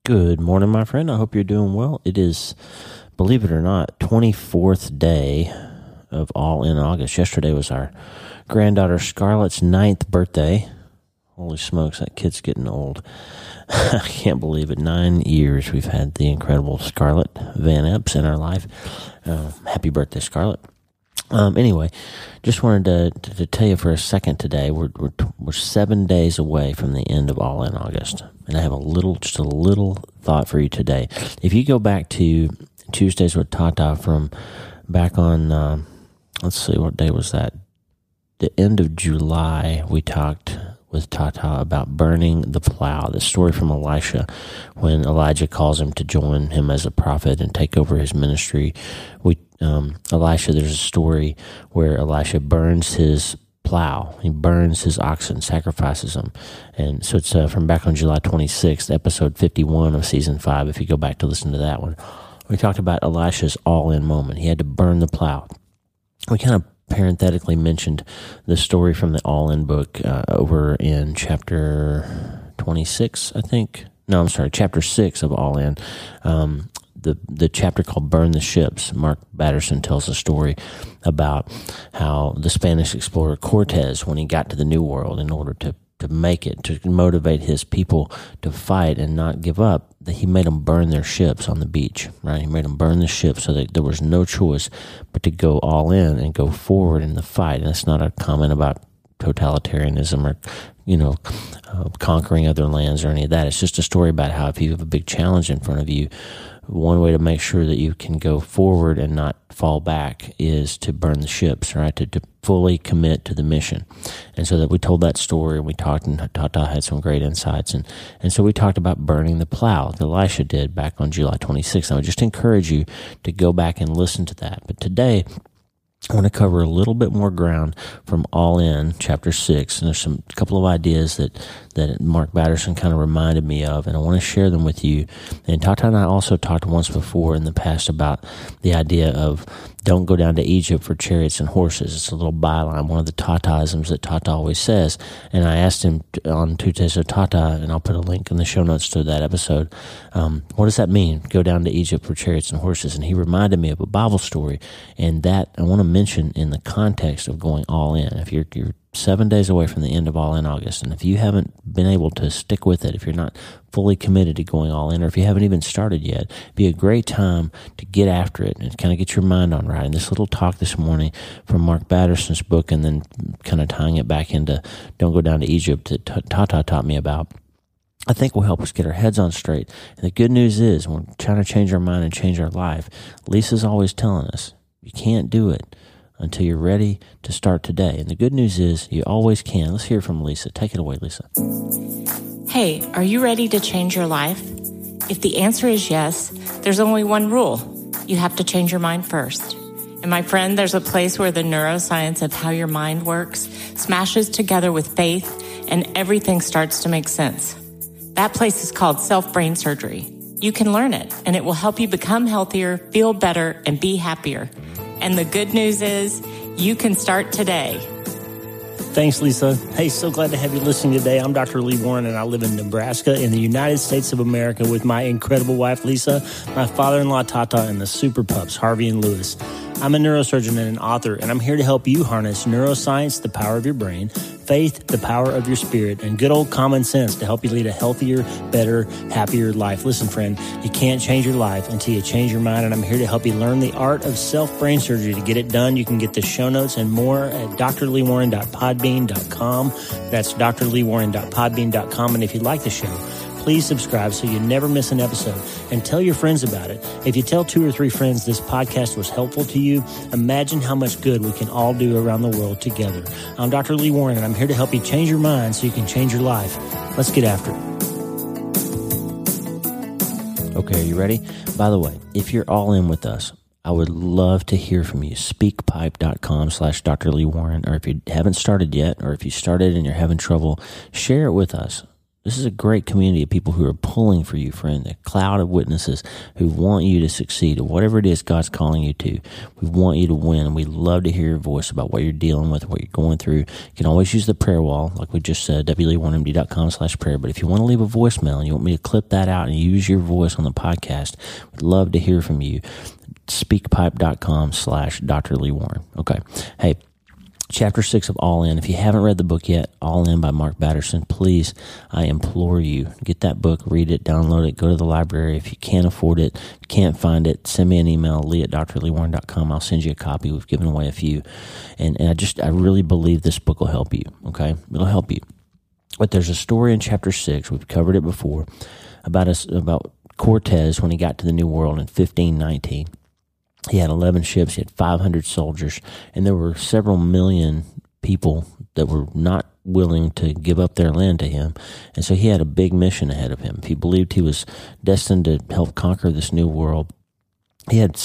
Good morning, my friend. I hope you're doing well. It is, believe it or not, 24th day of All in August. Yesterday was our granddaughter Scarlett's 9th birthday. Holy smokes, that kid's getting old. I can't believe it. 9 years we've had the incredible Scarlett Van Epps in our life. Happy birthday, Scarlett. Anyway, just wanted to tell you for a second today, we're 7 days away from the end of All in August, and I have just a little thought for you today. If you go back to Tuesdays with Tata from back on, let's see, what day was that? The end of July, we talked with Tata about burning the plow, the story from Elisha, when Elijah calls him to join him as a prophet and take over his ministry. Elisha, there's a story where Elisha burns his plow. He burns his oxen, sacrifices them. And so it's from back on July 26th, episode 51 of season 5, if you go back to listen to that one. We talked about Elisha's all-in moment. He had to burn the plow. We kind of parenthetically mentioned the story from the All-In book over in chapter 26, I think. No, I'm sorry, chapter 6 of All-In. The chapter called Burn the Ships. Mark Batterson tells a story about how the Spanish explorer Cortez, when he got to the New World, in order to make it, to motivate his people to fight and not give up, that he made them burn their ships on the beach, right? He made them burn the ships so that there was no choice but to go all in and go forward in the fight. And it's not a comment about totalitarianism or, conquering other lands or any of that. It's just a story about how if you have a big challenge in front of you, one way to make sure that you can go forward and not fall back is to burn the ships, right? To fully commit to the mission. And so that we told that story, and we talked, and Tata had some great insights. And so we talked about burning the plow that Elisha did back on July 26th. I would just encourage you to go back and listen to that. But today, I want to cover a little bit more ground from All In, chapter 6, and there's a couple of ideas that Mark Batterson kind of reminded me of, and I want to share them with you. And Tata and I also talked once before in the past about the idea of don't go down to Egypt for chariots and horses. It's a little byline, one of the Tataisms that Tata always says. And I asked him on Tuesdays of Tata, and I'll put a link in the show notes to that episode, what does that mean, go down to Egypt for chariots and horses? And he reminded me of a Bible story, and that I want to mention in the context of going all in. If you're 7 days away from the end of All in August, and if you haven't been able to stick with it, if you're not fully committed to going all in, or if you haven't even started yet, it'd be a great time to get after it and kind of get your mind on right. And this little talk this morning from Mark Batterson's book, and then kind of tying it back into Don't Go Down to Egypt that Tata taught me about, I think will help us get our heads on straight. And the good news is, when we're trying to change our mind and change our life, Lisa's always telling us, you can't do it until you're ready to start today. And the good news is you always can. Let's hear from Lisa. Take it away, Lisa. Hey, are you ready to change your life? If the answer is yes, there's only one rule. You have to change your mind first. And my friend, there's a place where the neuroscience of how your mind works smashes together with faith, and everything starts to make sense. That place is called self-brain surgery. You can learn it, and it will help you become healthier, feel better, and be happier. And the good news is you can start today. Thanks, Lisa. Hey, so glad to have you listening today. I'm Dr. Lee Warren, and I live in Nebraska in the United States of America with my incredible wife, Lisa, my father-in-law, Tata, and the super pups, Harvey and Lewis. I'm a neurosurgeon and an author, and I'm here to help you harness neuroscience, the power of your brain, faith, the power of your spirit, and good old common sense to help you lead a healthier, better, happier life. Listen, friend, you can't change your life until you change your mind, and I'm here to help you learn the art of self-brain surgery. To get it done, you can get the show notes and more at drleewarren.podbean.com. That's drleewarren.podbean.com. And if you like the show, please subscribe so you never miss an episode, and tell your friends about it. If you tell 2 or 3 friends this podcast was helpful to you, imagine how much good we can all do around the world together. I'm Dr. Lee Warren, and I'm here to help you change your mind so you can change your life. Let's get after it. Okay, are you ready? By the way, if you're all in with us, I would love to hear from you. Speakpipe.com/Dr. Lee Warren, or if you haven't started yet, or if you started and you're having trouble, share it with us. This is a great community of people who are pulling for you, friend, a cloud of witnesses who want you to succeed at whatever it is God's calling you to. We want you to win, and we love to hear your voice about what you're dealing with, what you're going through. You can always use the prayer wall, like we just said, wlee1md.com/prayer. But if you want to leave a voicemail and you want me to clip that out and use your voice on the podcast, we'd love to hear from you. Speakpipe.com/Dr. Lee Warren. Okay. Hey, Chapter 6 of All In. If you haven't read the book yet, All In by Mark Batterson, please, I implore you, get that book, read it, download it, go to the library. If you can't afford it, if you can't find it, send me an email, lee@drleewarren.com. I'll send you a copy. We've given away a few. And I really believe this book will help you, okay? It'll help you. But there's a story in Chapter 6, we've covered it before, about Cortez when he got to the New World in 1519. He had 11 ships, he had 500 soldiers, and there were several million people that were not willing to give up their land to him. And so he had a big mission ahead of him. If he believed he was destined to help conquer this new world, he had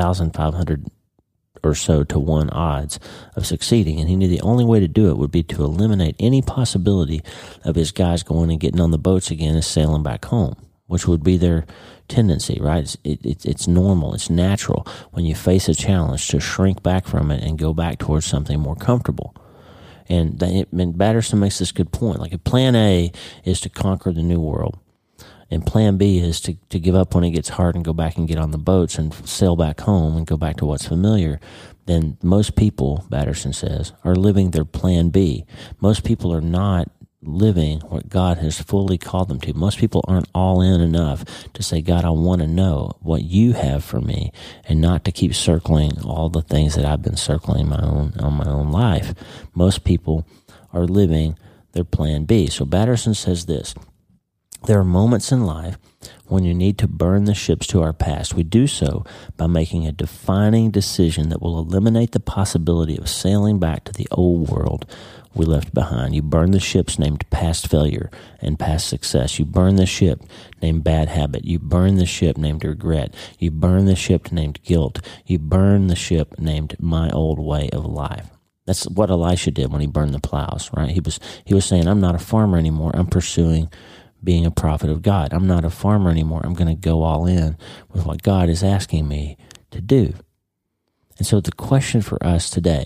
7,500 or so to 1 odds of succeeding. And he knew the only way to do it would be to eliminate any possibility of his guys going and getting on the boats again and sailing back home, which would be their tendency, right? It's normal, it's natural when you face a challenge to shrink back from it and go back towards something more comfortable. And Batterson makes this good point. Like, if plan A is to conquer the new world, and plan B is to give up when it gets hard and go back and get on the boats and sail back home and go back to what's familiar, then most people, Batterson says, are living their plan B. Most people are not living what God has fully called them to. Most people aren't all in enough to say, God, I want to know what you have for me, and not to keep circling all the things that I've been circling on my own life. Most people are living their plan B. So Batterson says this: there are moments in life when you need to burn the ships to our past. We do so by making a defining decision that will eliminate the possibility of sailing back to the old world we left behind. You burn the ships named past failure and past success. You burn the ship named bad habit. You burn the ship named regret. You burn the ship named guilt. You burn the ship named my old way of life. That's what Elisha did when he burned the plows, right? He was saying, I'm not a farmer anymore. I'm pursuing being a prophet of God. I'm not a farmer anymore. I'm going to go all in with what God is asking me to do. And so the question for us today,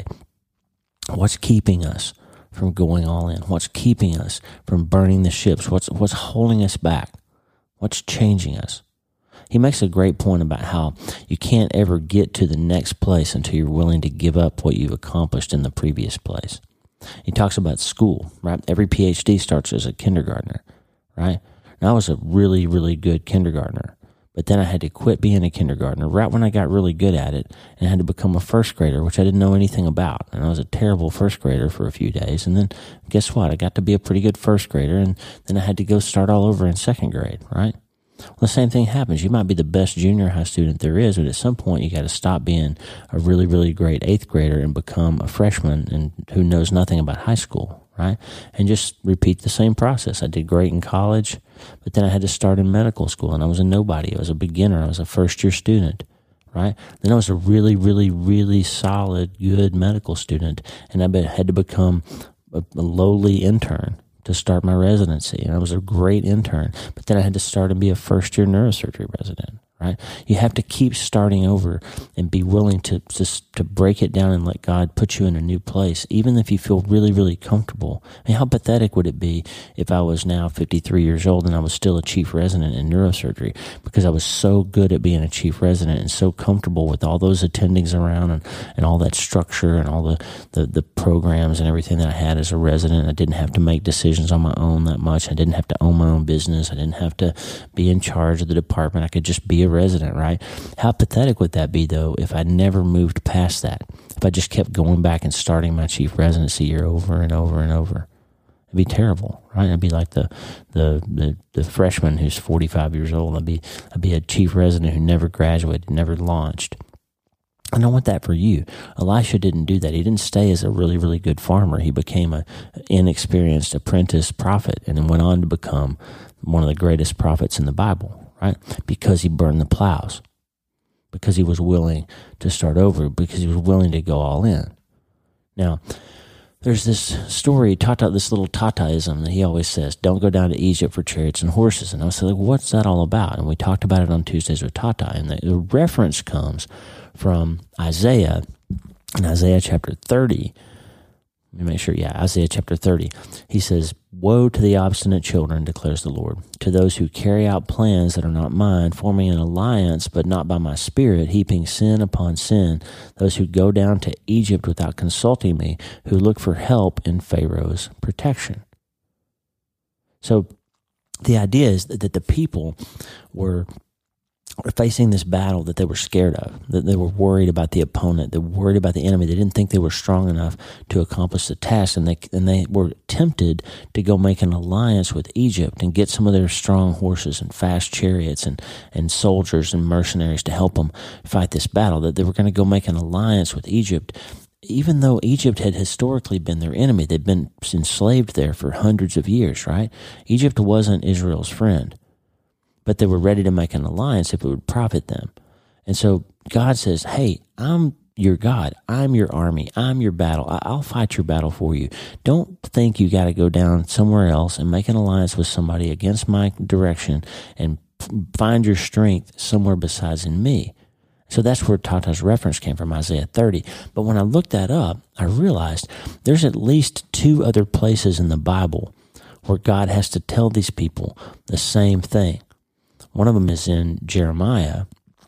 what's keeping us from going all in? What's keeping us from burning the ships? What's holding us back? What's changing us? He makes a great point about how you can't ever get to the next place until you're willing to give up what you've accomplished in the previous place. He talks about school, right? Every PhD starts as a kindergartner, right? And I was a really, really good kindergartner. But then I had to quit being a kindergartner right when I got really good at it, and had to become a first grader, which I didn't know anything about. And I was a terrible first grader for a few days. And then guess what? I got to be a pretty good first grader, and then I had to go start all over in second grade, right? Well, the same thing happens. You might be the best junior high student there is, but at some point you got to stop being a really, really great eighth grader and become a freshman and who knows nothing about high school, right? And just repeat the same process. I did great in college, but then I had to start in medical school, and I was a nobody. I was a beginner. I was a first-year student, right? Then I was a really, really, really solid, good medical student, and I had to become a lowly intern to start my residency. And I was a great intern, but then I had to start and be a first-year neurosurgery resident, right? You have to keep starting over and be willing to break it down and let God put you in a new place, even if you feel really, really comfortable. I mean, how pathetic would it be if I was now 53 years old and I was still a chief resident in neurosurgery because I was so good at being a chief resident and so comfortable with all those attendings around and all that structure and all the programs and everything that I had as a resident. I didn't have to make decisions on my own that much. I didn't have to own my own business. I didn't have to be in charge of the department. I could just be a resident, right? How pathetic would that be, though, if I never moved past that? If I just kept going back and starting my chief residency year over and over and over? It'd be terrible, right? I'd be like the freshman who's 45 years old. I'd be a chief resident who never graduated, never launched. I don't want that for you. Elisha didn't do that. He didn't stay as a really, really good farmer. He became an inexperienced apprentice prophet and then went on to become one of the greatest prophets in the Bible, right? Because he burned the plows, because he was willing to start over, because he was willing to go all in. Now, There's this story, this little Tataism that he always says, don't go down to Egypt for chariots and horses. And I was like, what's that all about? And we talked about it on Tuesdays with Tata. And the reference comes from Isaiah, in Isaiah chapter 30. Let me make sure, Isaiah chapter 30. He says, woe to the obstinate children, declares the Lord, to those who carry out plans that are not mine, forming an alliance, but not by my spirit, heaping sin upon sin, those who go down to Egypt without consulting me, who look for help in Pharaoh's protection. So the idea is that the people were facing this battle that they were scared of, that they were worried about the opponent, they were worried about the enemy. They didn't think they were strong enough to accomplish the task, and they were tempted to go make an alliance with Egypt and get some of their strong horses and fast chariots and soldiers and mercenaries to help them fight this battle, that they were going to go make an alliance with Egypt. Even though Egypt had historically been their enemy, they'd been enslaved there for hundreds of years, right? Egypt wasn't Israel's friend, but they were ready to make an alliance if it would profit them. And so God says, hey, I'm your God. I'm your army. I'm your battle. I'll fight your battle for you. Don't think you got to go down somewhere else and make an alliance with somebody against my direction and find your strength somewhere besides in me. So that's where Tata's reference came from, Isaiah 30. But when I looked that up, I realized there's at least 2 other places in the Bible where God has to tell these people the same thing. One of them is in Jeremiah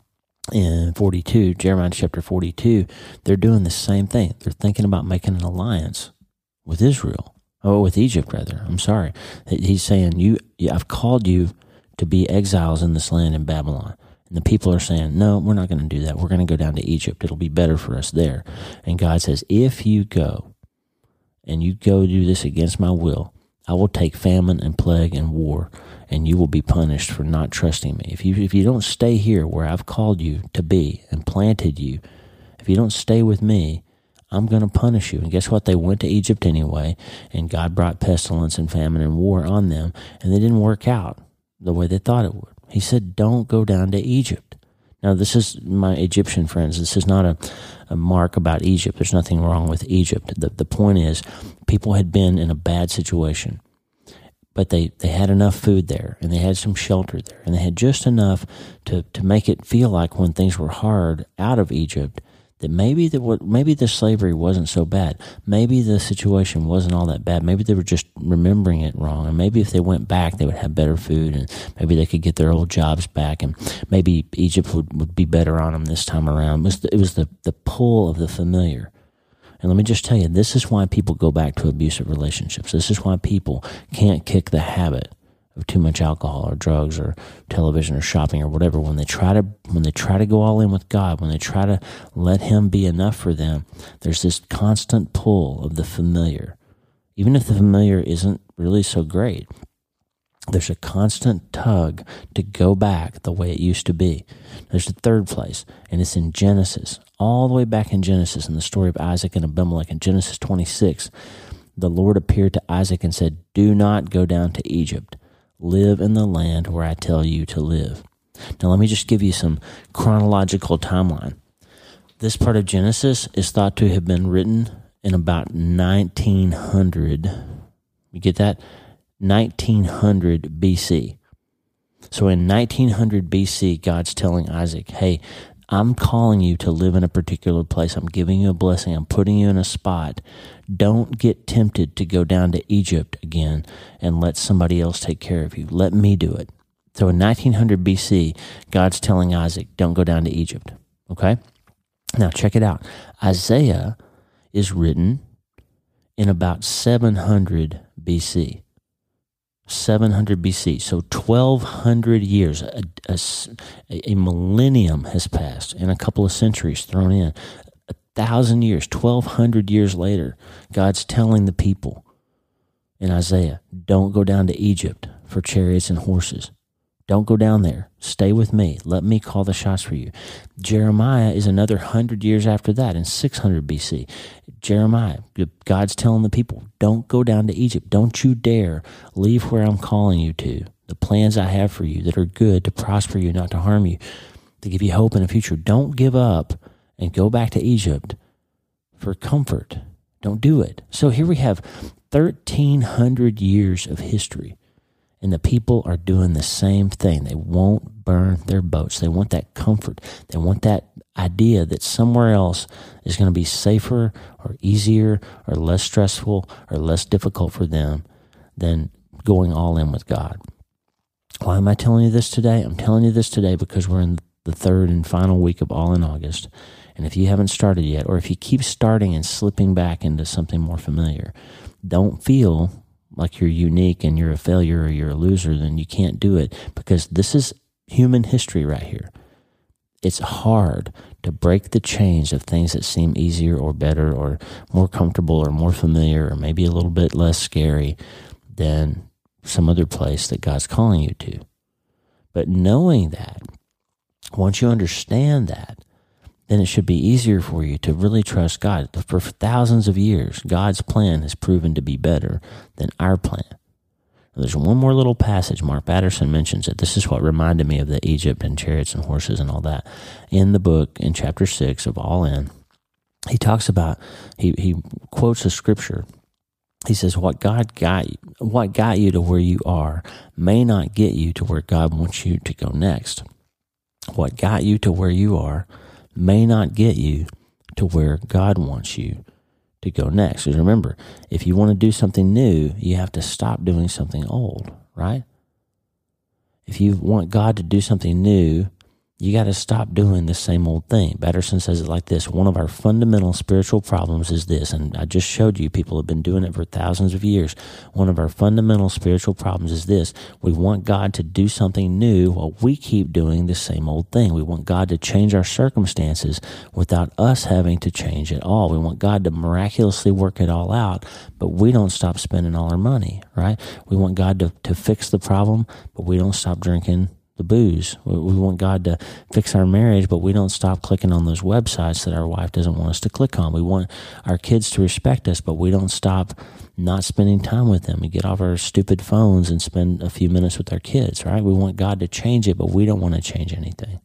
in 42, Jeremiah chapter 42. They're doing the same thing. They're thinking about making an alliance with with Egypt rather. I'm sorry. He's saying, I've called you to be exiles in this land in Babylon. And the people are saying, no, we're not going to do that. We're going to go down to Egypt. It'll be better for us there. And God says, if you go and you go do this against my will, I will take famine and plague and war, and you will be punished for not trusting me. If you don't stay here where I've called you to be and planted you, if you don't stay with me, I'm going to punish you. And guess what? They went to Egypt anyway, and God brought pestilence and famine and war on them, and they didn't work out the way they thought it would. He said, don't go down to Egypt. Now, this is my Egyptian friends. This is not a mark about Egypt. There's nothing wrong with Egypt. The point is, people had been in a bad situation, but they had enough food there, and they had some shelter there, and they had just enough to make it feel like when things were hard out of Egypt, that maybe the slavery wasn't so bad. Maybe the situation wasn't all that bad. Maybe they were just remembering it wrong. And maybe if they went back, they would have better food, and maybe they could get their old jobs back, and maybe Egypt would be better on them this time around. It was the pull of the familiar. And let me just tell you, this is why people go back to abusive relationships. This is why people can't kick the habit of too much alcohol or drugs or television or shopping or whatever. When they try to go all in with God, when they try to let Him be enough for them, there's this constant pull of the familiar. Even if the familiar isn't really so great, there's a constant tug to go back the way it used to be. There's a third place, and it's in Genesis. All the way back in Genesis, in the story of Isaac and Abimelech, in Genesis 26, the Lord appeared to Isaac and said, do not go down to Egypt. Live in the land where I tell you to live. Now, let me just give you some chronological timeline. This part of Genesis is thought to have been written in about 1900. You get that? 1900 BC. So in 1900 BC, God's telling Isaac, hey, I'm calling you to live in a particular place. I'm giving you a blessing. I'm putting you in a spot. Don't get tempted to go down to Egypt again and let somebody else take care of you. Let me do it. So in 1900 BC, God's telling Isaac, don't go down to Egypt. Okay? Now check it out. Isaiah is written in about 700 BC. 700 BC, so 1,200 years, a millennium has passed, and a couple of centuries thrown in. 1,000 years, 1,200 years later, God's telling the people in Isaiah, don't go down to Egypt for chariots and horses. Don't go down there. Stay with me. Let me call the shots for you. Jeremiah is another 100 years after that in 600 BC. Jeremiah, God's telling the people, don't go down to Egypt. Don't you dare leave where I'm calling you to. The plans I have for you that are good to prosper you, not to harm you, to give you hope in the future. Don't give up and go back to Egypt for comfort. Don't do it. So here we have 1,300 years of history, and the people are doing the same thing. They won't burn their boats. They want that comfort. They want that idea that somewhere else is going to be safer or easier or less stressful or less difficult for them than going all in with God. Why am I telling you this today? I'm telling you this today because we're in the third and final week of All in August. And if you haven't started yet, or if you keep starting and slipping back into something more familiar, don't feel like you're unique and you're a failure or you're a loser, then you can't do it, because this is human history right here. It's hard to break the chains of things that seem easier or better or more comfortable or more familiar or maybe a little bit less scary than some other place that God's calling you to. But knowing that, once you understand that, then it should be easier for you to really trust God. For thousands of years, God's plan has proven to be better than our plan. Now, there's one more little passage. Mark Batterson mentions it. This is what reminded me of the Egypt and chariots and horses and all that. In the book, in chapter 6 of All In, he talks about, he quotes a scripture. He says, what got you to where you are may not get you to where God wants you to go next. What got you to where you are may not get you to where God wants you to go next. Because remember, if you want to do something new, you have to stop doing something old, right? If you want God to do something new, you got to stop doing the same old thing. Batterson says it like this: one of our fundamental spiritual problems is this, and I just showed you people have been doing it for thousands of years. One of our fundamental spiritual problems is this: we want God to do something new while we keep doing the same old thing. We want God to change our circumstances without us having to change at all. We want God to miraculously work it all out, but we don't stop spending all our money, right? We want God to fix the problem, but we don't stop drinking the booze. We want God to fix our marriage, but we don't stop clicking on those websites that our wife doesn't want us to click on. We want our kids to respect us, but we don't stop not spending time with them. We get off our stupid phones and spend a few minutes with our kids, right? We want God to change it, but we don't want to change anything.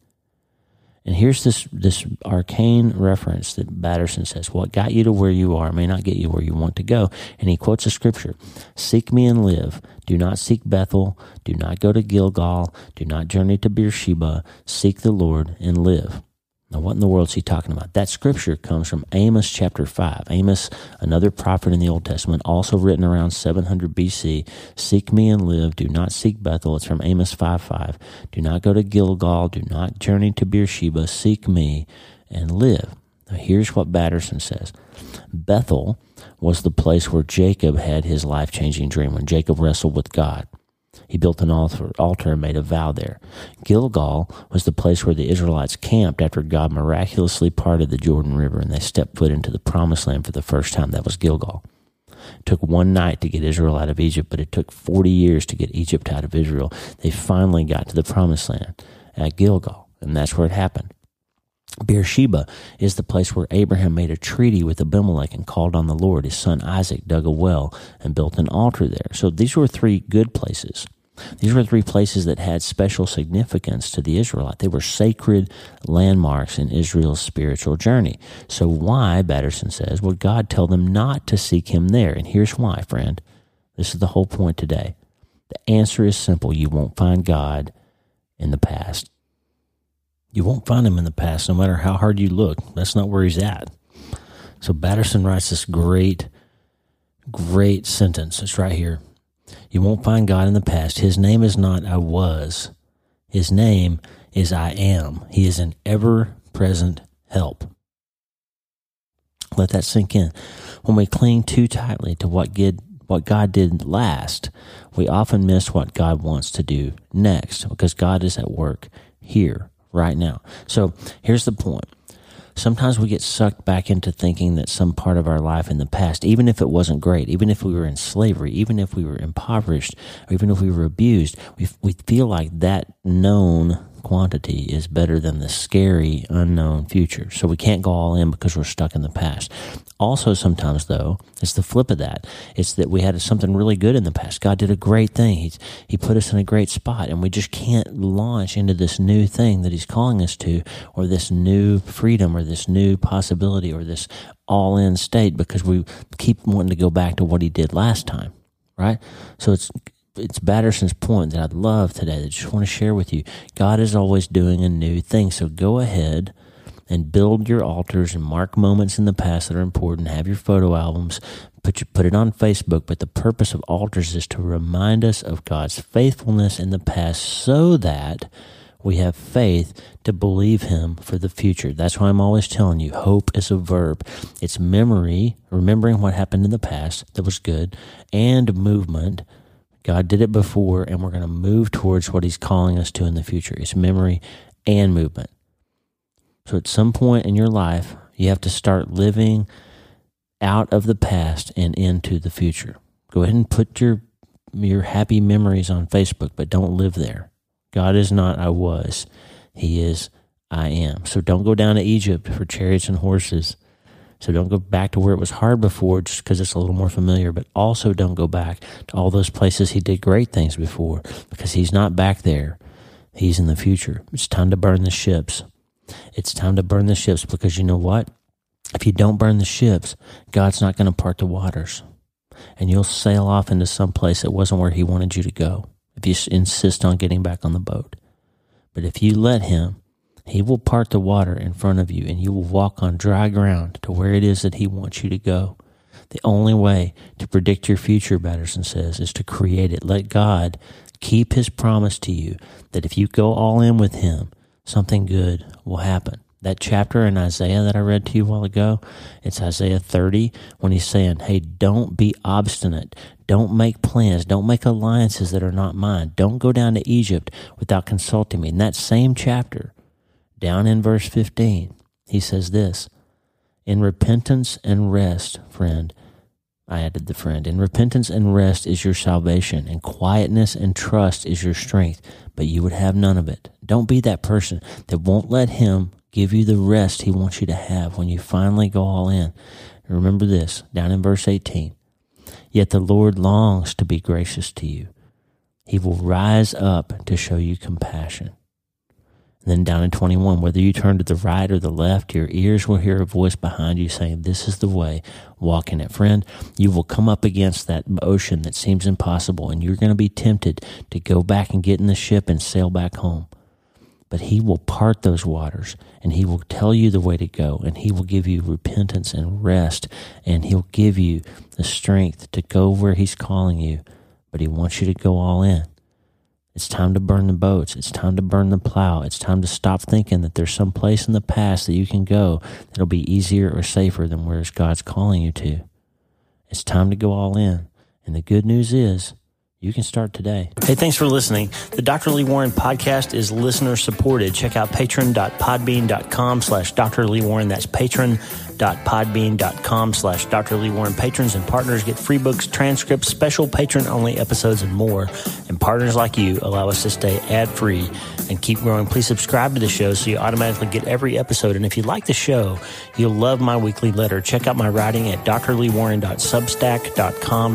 And here's this arcane reference that Batterson says: what got you to where you are may not get you where you want to go. And he quotes a scripture: seek me and live. Do not seek Bethel. Do not go to Gilgal. Do not journey to Beersheba. Seek the Lord and live. Now, what in the world is he talking about? That scripture comes from Amos chapter 5. Amos, another prophet in the Old Testament, also written around 700 BC. Seek me and live. Do not seek Bethel. It's from Amos 5:5. Do not go to Gilgal. Do not journey to Beersheba. Seek me and live. Now, here's what Batterson says. Bethel was the place where Jacob had his life-changing dream, when Jacob wrestled with God. He built an altar and made a vow there. Gilgal was the place where the Israelites camped after God miraculously parted the Jordan River and they stepped foot into the promised land for the first time. That was Gilgal. It took one night to get Israel out of Egypt, but it took 40 years to get Egypt out of Israel. They finally got to the promised land at Gilgal, and that's where it happened. Beersheba is the place where Abraham made a treaty with Abimelech and called on the Lord. His son Isaac dug a well and built an altar there. So these were three good places. These were three places that had special significance to the Israelites. They were sacred landmarks in Israel's spiritual journey. So why, Batterson says, would God tell them not to seek him there? And here's why, friend. This is the whole point today. The answer is simple. You won't find God in the past. You won't find him in the past, no matter how hard you look. That's not where he's at. So Batterson writes this great sentence. It's right here. You won't find God in the past. His name is not I was. His name is I am. He is an ever-present help. Let that sink in. When we cling too tightly to what God did last, we often miss what God wants to do next, because God is at work here, right now. So here's the point. Sometimes we get sucked back into thinking that some part of our life in the past, even if it wasn't great, even if we were in slavery, even if we were impoverished, or even if we were abused, we feel like that known quantity is better than the scary, unknown future. So we can't go all in because we're stuck in the past. Also, sometimes, though, it's the flip of that. It's that we had something really good in the past. God did a great thing. He put us in a great spot, and we just can't launch into this new thing that He's calling us to, or this new freedom, or this new possibility, or this all-in state, because we keep wanting to go back to what He did last time, right? So it's Batterson's point that I'd love today, that I just want to share with you. God is always doing a new thing. So go ahead and build your altars and mark moments in the past that are important. Have your photo albums, put it on Facebook. But the purpose of altars is to remind us of God's faithfulness in the past so that we have faith to believe Him for the future. That's why I'm always telling you, hope is a verb. It's memory, remembering what happened in the past that was good, and movement. God did it before, and we're going to move towards what He's calling us to in the future. It's memory and movement. So at some point in your life, you have to start living out of the past and into the future. Go ahead and put your happy memories on Facebook, but don't live there. God is not I was. He is I am. So don't go down to Egypt for chariots and horses. So don't go back to where it was hard before just because it's a little more familiar, but also don't go back to all those places He did great things before, because He's not back there. He's in the future. It's time to burn the ships. It's time to burn the ships, because you know what? If you don't burn the ships, God's not going to part the waters, and you'll sail off into some place that wasn't where He wanted you to go if you insist on getting back on the boat. But if you let Him, He will part the water in front of you, and you will walk on dry ground to where it is that He wants you to go. The only way to predict your future, Batterson says, is to create it. Let God keep His promise to you that if you go all in with Him, something good will happen. That chapter in Isaiah that I read to you a while ago, it's Isaiah 30, when He's saying, hey, don't be obstinate. Don't make plans. Don't make alliances that are not mine. Don't go down to Egypt without consulting me. In that same chapter, down in verse 15, He says this, in repentance and rest, friend, I added the friend, in repentance and rest is your salvation, and quietness and trust is your strength, but you would have none of it. Don't be that person that won't let Him give you the rest He wants you to have when you finally go all in. And remember this, down in verse 18, yet the Lord longs to be gracious to you. He will rise up to show you compassion. And then down in 21, whether you turn to the right or the left, your ears will hear a voice behind you saying, this is the way, walk in it. Friend, you will come up against that ocean that seems impossible, and you're going to be tempted to go back and get in the ship and sail back home. But He will part those waters, and He will tell you the way to go, and He will give you repentance and rest, and He'll give you the strength to go where He's calling you. But He wants you to go all in. It's time to burn the boats. It's time to burn the plow. It's time to stop thinking that there's some place in the past that you can go that'll be easier or safer than where God's calling you to. It's time to go all in. And the good news is, you can start today. Hey, thanks for listening. The Dr. Lee Warren podcast is listener supported. Check out patron.podbean.com/Dr. Lee Warren. That's patron.podbean.com/Dr. Lee Warren. Patrons and partners get free books, transcripts, special patron-only episodes, and more. And partners like you allow us to stay ad-free and keep growing. Please subscribe to the show so you automatically get every episode. And if you like the show, you'll love my weekly letter. Check out my writing at drleewarren.substack.com,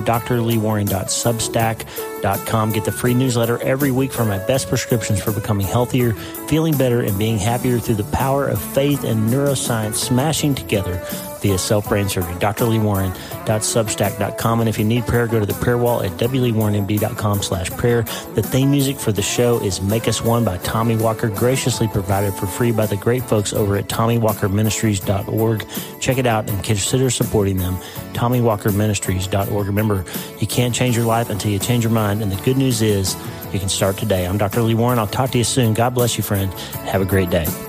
drleewarren.substack.com. Get the free newsletter every week for my best prescriptions for becoming healthier, feeling better, and being happier through the power of faith and neuroscience smashing together via self-brain surgery. drleewarren.substack.com. And if you need prayer, go to the prayer wall at wleewarrenmd.com/prayer. The theme music for the show is Make Us One by Tommy Walker, graciously provided for free by the great folks over at TommyWalkerMinistries.org. Check it out and consider supporting them. TommyWalkerMinistries.org. Remember, you can't change your life until you change your mind, and the good news is you can start today. I'm Dr. Lee Warren. I'll talk to you soon. God bless you, friend. Have a great day.